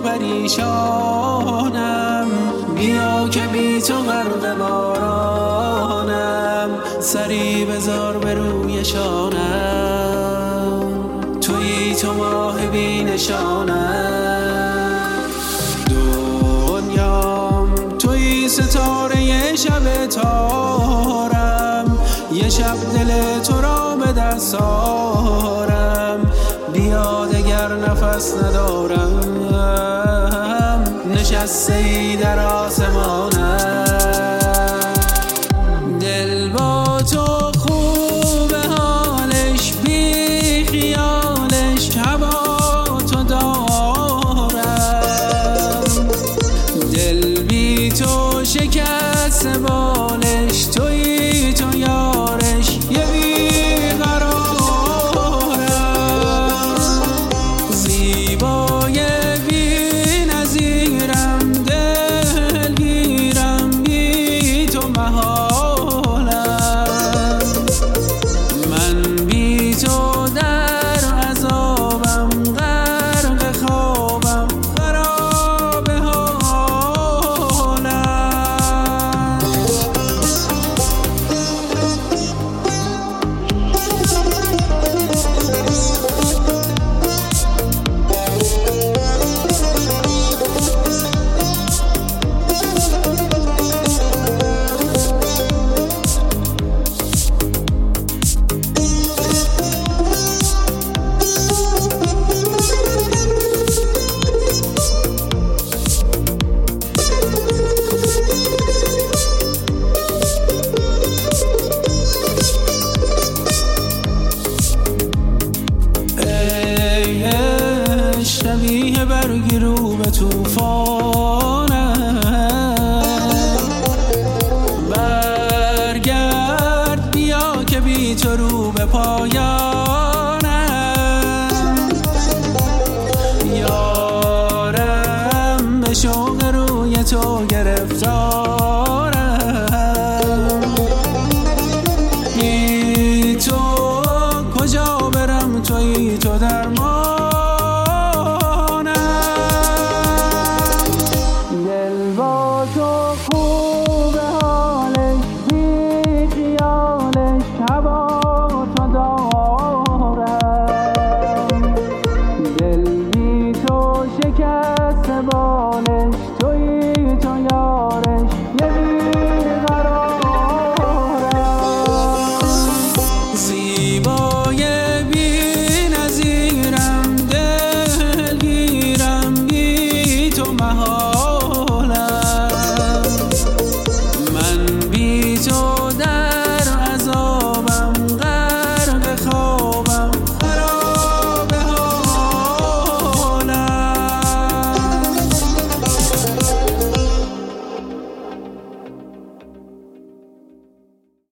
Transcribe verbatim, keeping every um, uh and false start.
پریشانم، بیا که بی تو غرق بارانم، سری بذار به روی شانم، تویی تو ماه بی نشانم. دنیام تویی ستاره شب تارم، یه شب دل تو را به دست آرم، بیا دگر نفس ندارم، نشسته ای در آسمانم. دل با تو خوبه حالش، بی خیالش هوا تو دارم، دل بی تو شکست بالش، تویی تو یارش یه بیقرارم، زیبای بی نظیرم، دلگیرم بی تو محالم، من بی تو در عذابم، غرق خوابم، خراب حالم. شبیه برگی رو به توفانم، برگرد بیا که بی تو رو به پایانم، یارم به شوق روی تو گرفتارم، بی تو کجا برم، تویی تو در